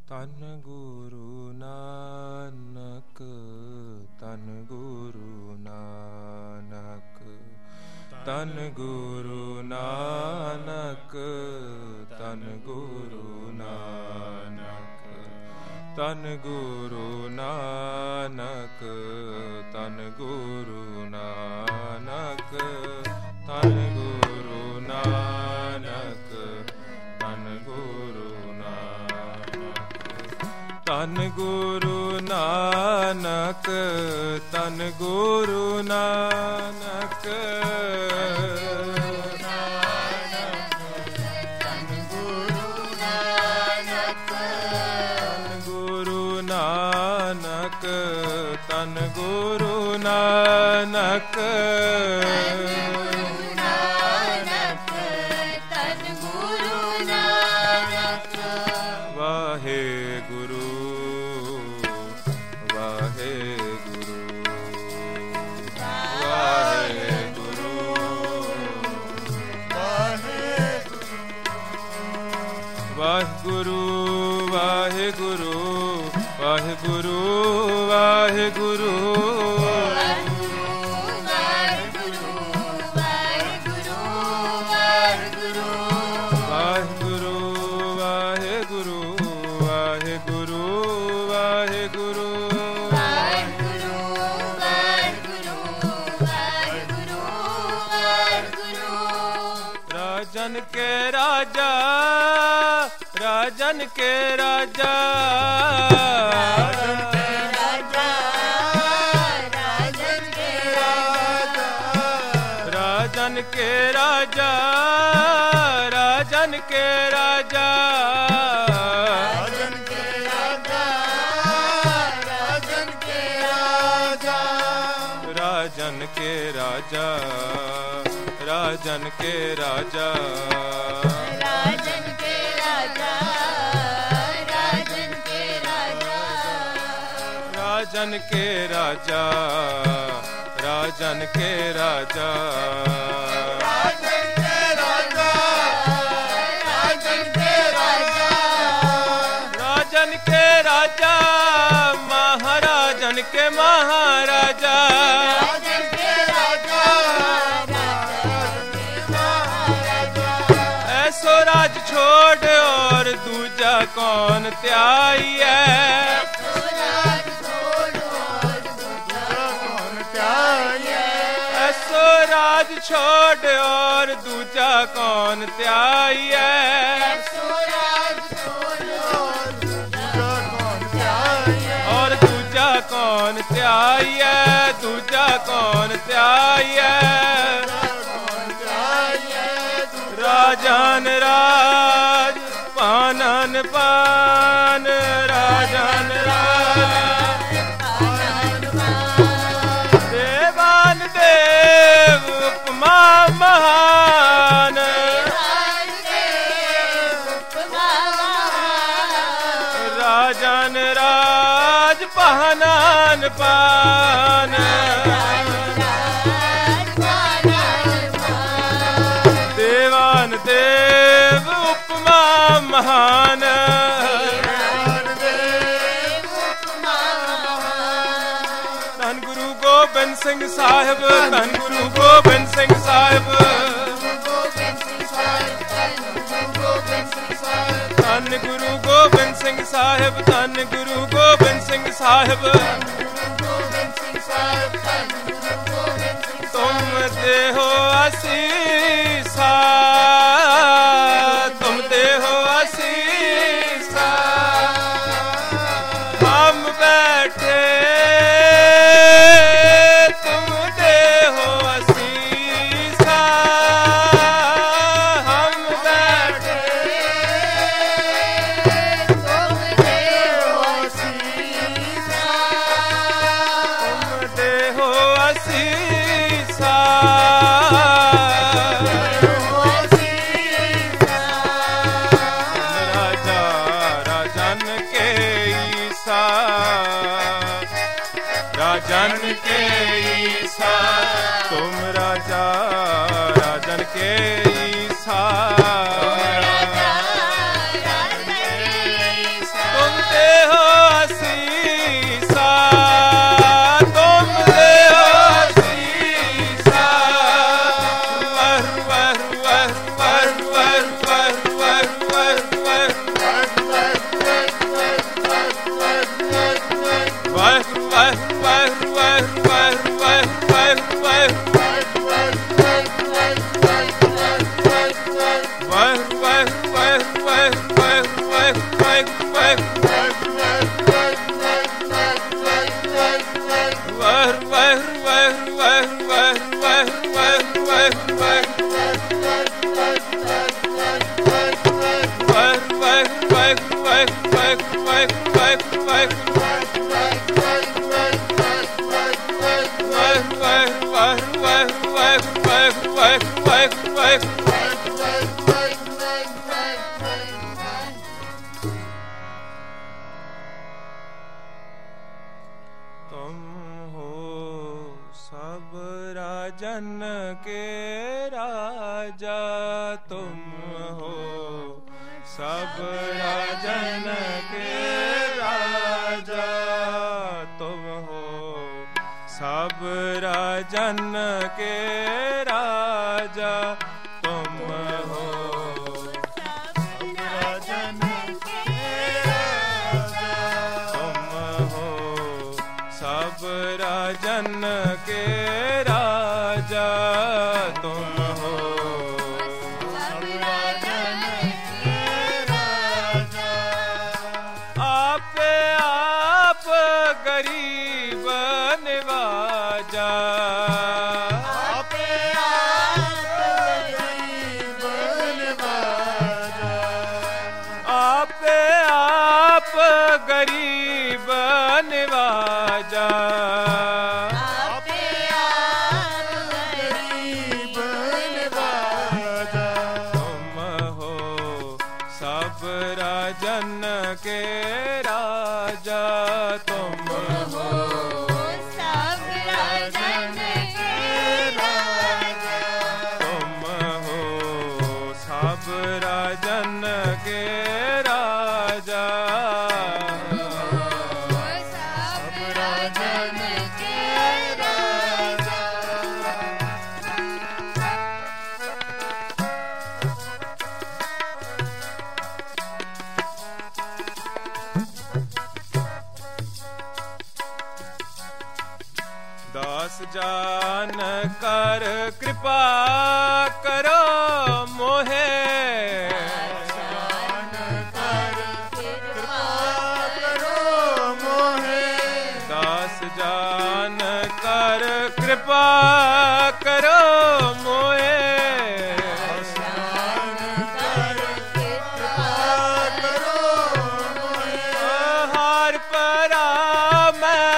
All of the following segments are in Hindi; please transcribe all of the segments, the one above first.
तन गुरु नानक, तन गुरु नानक, तन गुरु नानक, तन गुरु नानक, तन गुरु नानक, तन गुरु नानक, तन गुरु नानक, तन गुरु तन गुरु नानक, तन गुरु नानक, तन गुरु नानक, तन गुरु नानक, तन गुरु नानक, वाहिगुरु वाहिगुरु वाहिगुरु वाहिगुरु वाहिगुरु वाहिगुरु वाहिगुरु राजन के राजा, राजन के राजा, राजन के राजा, राजन के राजा, राजन के राजा, राजन के राजा, राजन के राजा, राजन के राजा, राजन के राजा, राजन के राजा, राजन के राजा, राजन के राजा, राजन के राजा, राजन के राजा, राजन के राजा, राजन के राजा, राजन के राजा, महाराजन के महाराजा, राजन के राजा, ऐसो राज छोड़ और दूजा कौन त्याई है, ऐसो राज छोड़ और दूजा कौन त्याई है, और दूजा कौन त्याई है, दूजा कौन त्याई है, राजन राज पानन पान, राजन राज देवान देव उपमा महान, राजन राज पानन पान, देवान देव उपमा महान, धन गुरु गोबिंद सिंह साहिब, धन गुरु गोबिंद सिंह साहिब, धन गुरु गोबिंद सिंह साहिब, धन गुरु गोबिंद सिंह साहिब, तुम दे हो आसीसा, तुम दे हो आसीसा, हम बैठे तुम दे हो आसीसा, हम बैठे तुम दे हो आसीसा, तुम दे हो आसीसा, राजा राजन के ईसा, राजन के ईसा, तुम राजा राजन के ईसा, तुम राजन के राजा तुम हो, सब राजन के राजा तुम हो, सब राजन के राजा तुम हो, सब राजन के राजा तुम हो, सब राजन के राजा तुम हो, सब राजन के राजा। आप गरीब निवाजा, आप गरीब निवाजा, आप गरीब निवाजा, राजन के राजा तुम हो, सब राजन के राजा तुम हो, सब राजन के राजा, सब राजन के राजा। दास जान कर कृपा करो मोहे, दास जान कर कृपा करो मोहे, दास जान कर कृपा करो मोहे, दास जान कर कृपा करो मोहे, हार परा मैं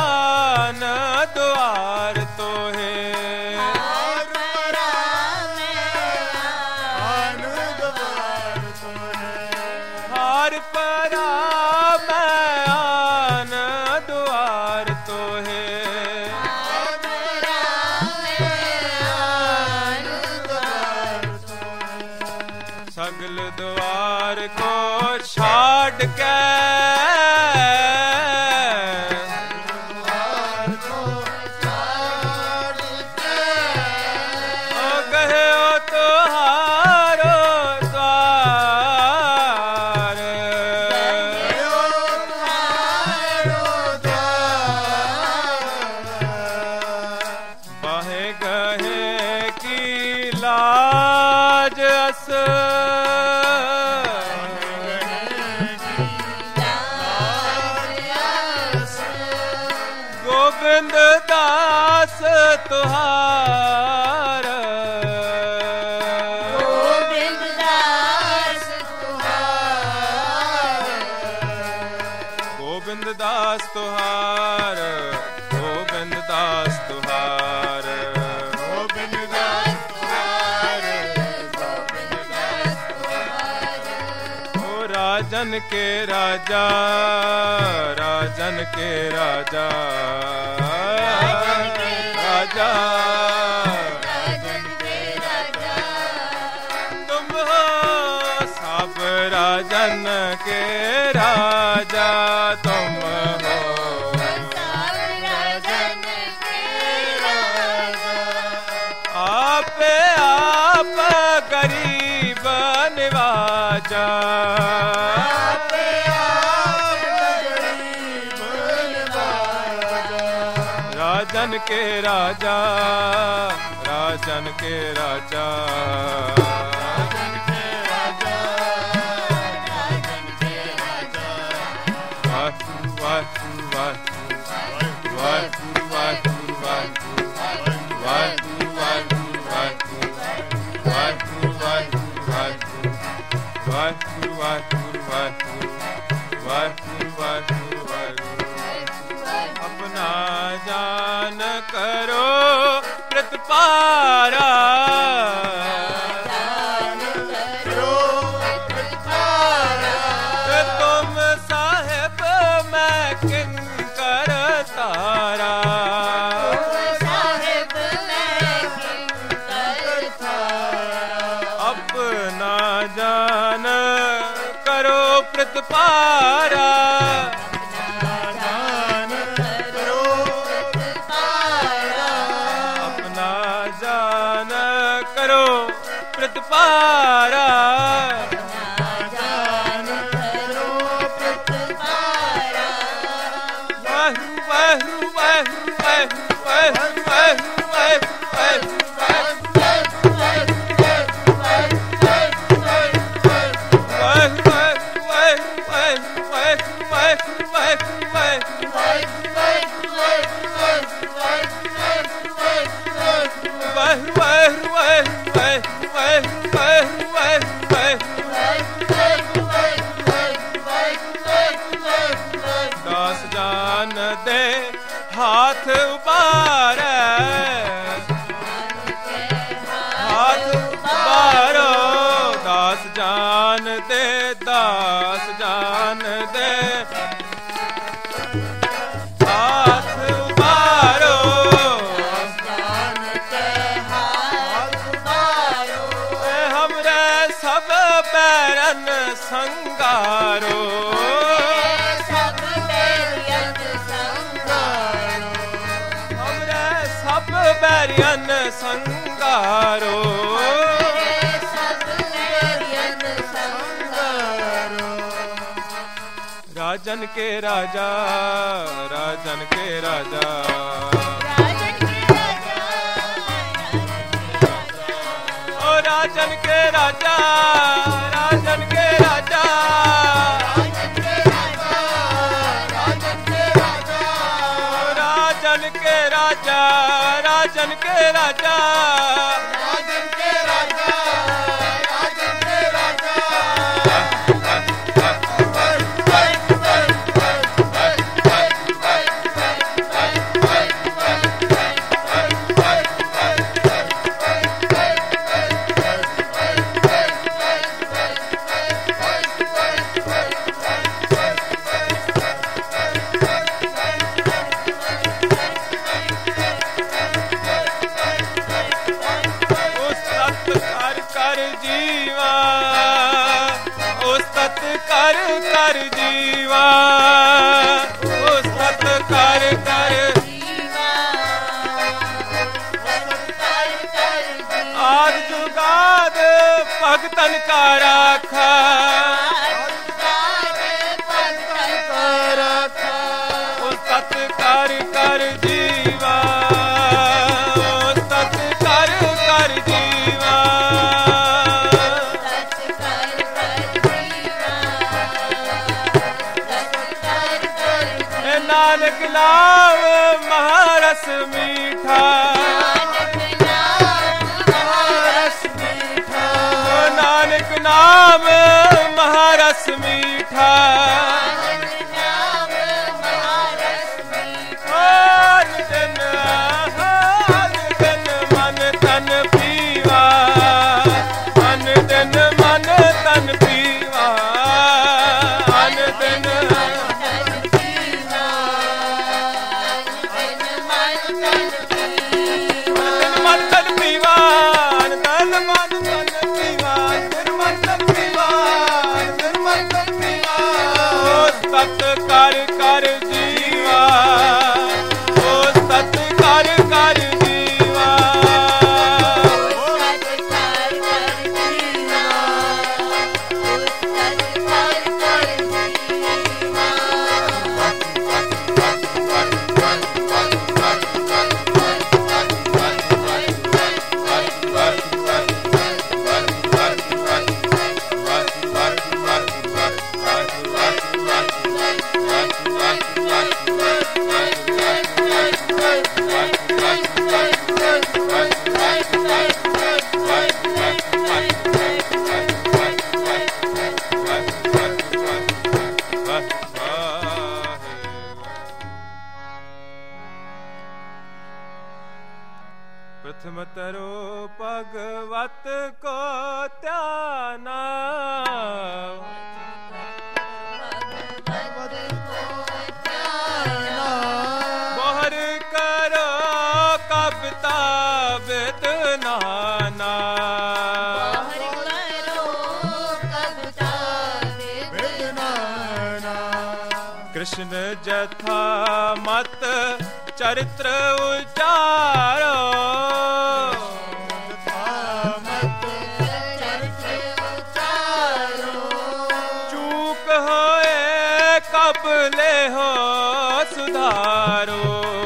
द्वार तो है, हार परा मैं आन द्वार तो है, हार परा मैं आन द्वार तो है, हार परा मैं आन द्वार तो है, सगल द्वार को छाड़ के लाज अस गोविंद दास तुहार, गोविंद दास तुहार, गोविंद दास तुहार, गोविंद दास तुहार, गोविंद दास तुहार, गोविंद दास तुहार, ओ राजन के राजा, राजन के राजा, राजा, राजन के राजा तुम हो, सब राजन के राजा तुम हो, सब राजन के राजा। आप गरीब निवाजा, राजन के राजा, राजन के राजा, राजन के राजा, वाहिगुरु वाहिगुरु वाहिगुरु वाहिगुरु वाहिगुरु वाहिगुरु। अपना जान करो प्रतिपारा, तुम साहिब मैं किंकर तारा, अपना जान करो प्रतिपारा, अपना जान करो प्रतिपारा, दास जान दे हाथ उबारे, हाथ उबारो, दास जान दे, दास जान दे हाथ उबारो, हमरे सब बैरन संगारो, बैरियन संगारो, राजन के राजा, राजन के राजा, ओ राजन के राजा, राजन के राजा, राजन के राजा, राजन के राजा, राजन के राजा, राजन के राजा, कर कर जीवा, उस सत कर कर जीवा, आद जुगाद भगतन का राखा, उस सत कर कर जीवा, उस सत कर कर जीवा, नानक नाम महारस मीठा, नानक नाम महारस मीठा, हर दिन मन तन पीवा, हर दिन मन तन पीवा, हर दिन सत कर कर जीवा, ओ सत कर कर जीवा, ओ सत कर कर जीवा, ओ सत कर कर जीवा। तरो भगवत को त्याना, बोहर करो कब ताबित नाना, कृष्ण जथा मत चरित्र उचारो, चूक होए कब ले हो सुधारो,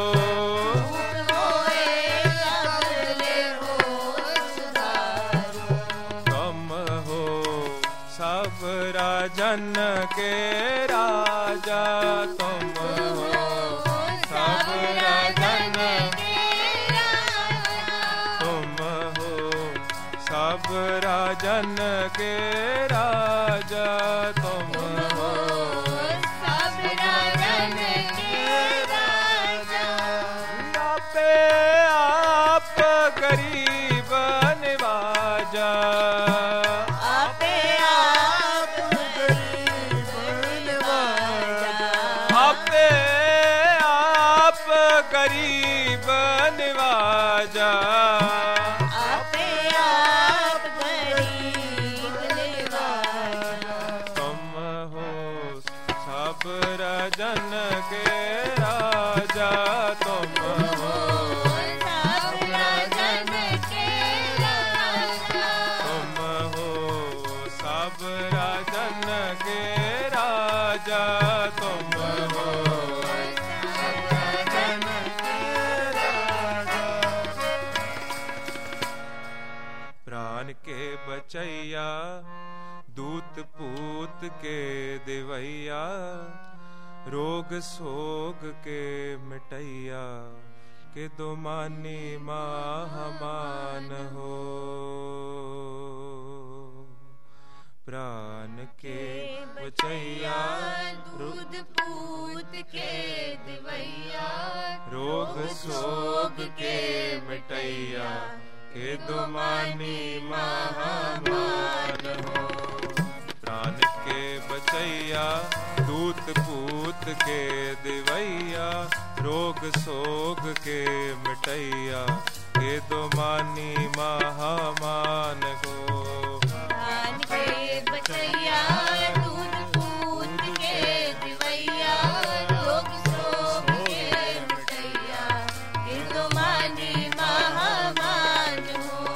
तुम हो सब राजन के राजा, तुम हो सब राजन के राजा, तुम हो सब राजन के राजा, तुम हो सब राजन के राजा, आपे आप गरीब निवाजा, आपे आप गरीब निवाजा, आपे आप गरीब निवाजा, आपे आप गरीब निवाजा, तुम हो सब राजन के राजा, तुम हो सब राजन के राजा, तुम हो सब राजन के राजा, तुम हो सब राजन के राजा, प्राण के बचैया दूत पूत के दिवैया, रोग सोग के मिटैया, के दो मानी महामान हो, प्राण के बचैया दूध पूत के दिवैया, रोग सोग के मिटैया, के दो मानी महामान हो, प्राण के बचैया दूत पूत के दिवैया, रोग सोग के मिटैया, के दो मानी महामान हो, प्राण के बचैया दूध पूत के दिवैया, रोग सोग के मिटैया, के दो मानी महामान हो,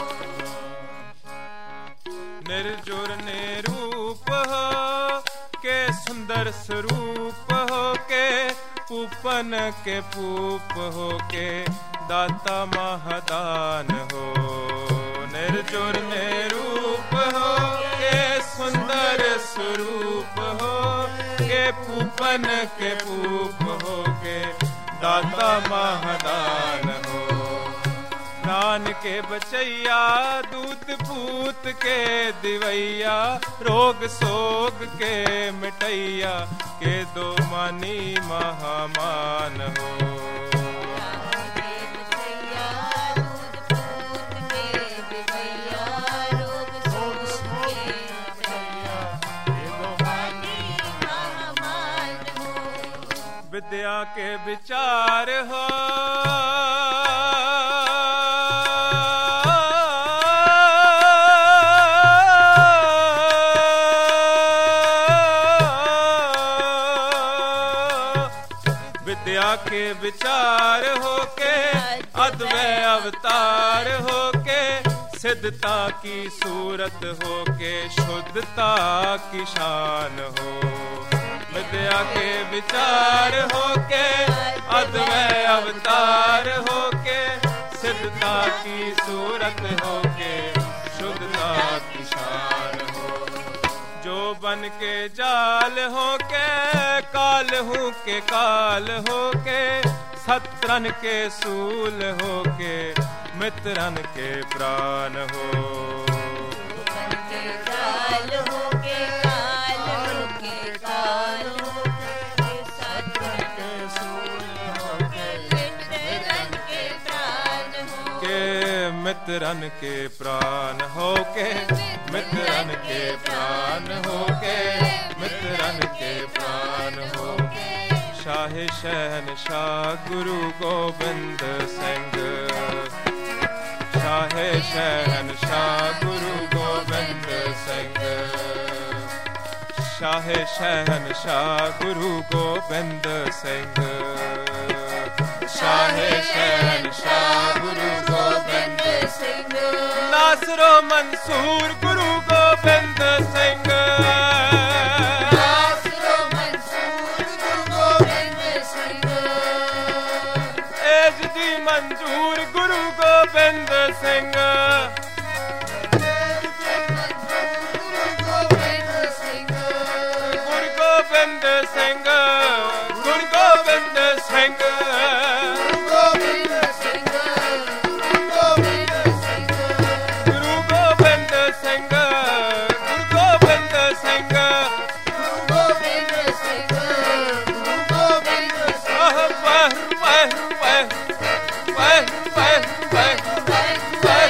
निर्जुर निरूप हो के सुंदर स्वरूप हो के, पूपन के पूप हो के दाता महादान हो, निर्जुर निरूप हो के सुंदर स्वरूप हो के, पूपन के पूप हो के दाता महादान हो, प्राण के बचैया दूत पूत के दिवैया, रोग सोग के मिटैया, के दो मानी महामान हो, विद्या के विचार हो, विद्या के विचार हो के, अद्वैत अवतार हो के, सिद्धता की सूरत हो के, शुद्धता की शान हो, विद्या के विचार हो के, अद्वैत अवतार हो के, सिद्धता की सूरत हो के, शुद्धता की शान हो, जो बन के जाल हो के, काल हूँ के काल हो के, सत्रन के सूल हो के, मित्रन के प्राण हो, बन के जाल हो के, काल हो के काल हो के, सत्रन के सूल हो के, मित्रन के प्राण हो, के मित्रन के प्राण होके, मित्रन के प्राण होके, मित्रन के प्राण होके। शाह शहनशाह गुरु गोबिंद सिंह, शाह शहनशाह गुरु गोबिंद सिंह, शाह शहनशाह गुरु गोबिंद सिंह, शाह शहनशाह गुरु गोबिंद सिंह। नासरो मंसूर गुरु गोबिंद सिंह, नासरो मंसूर गुरु गोबिंद सिंह। एजदी मंजूर गुरु गोबिंद सिंह, गुरु गोबिंद सिंह, गुरु गोबिंद सिंह, गुरु गोबिंद सिंह, गुरु गोबिंद सिंह। आह वाह वाह वाह वाह वाह वाह वाह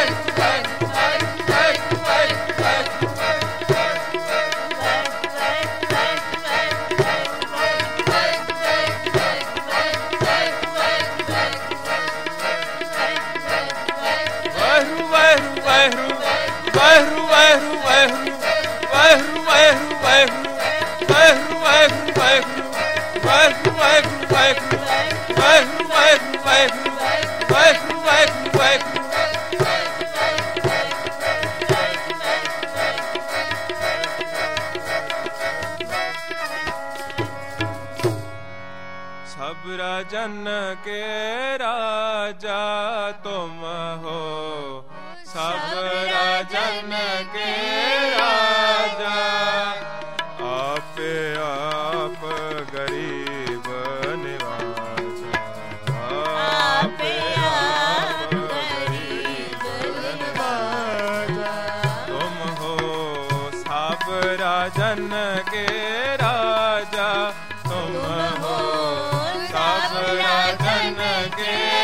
सब राजन के राजा तुम हो, सब राजन के राजा। आप आप गरीब निवाजा, आप आप गरीब निवाजा। तुम हो सब राजन के राजा, तुम हो सब राजन के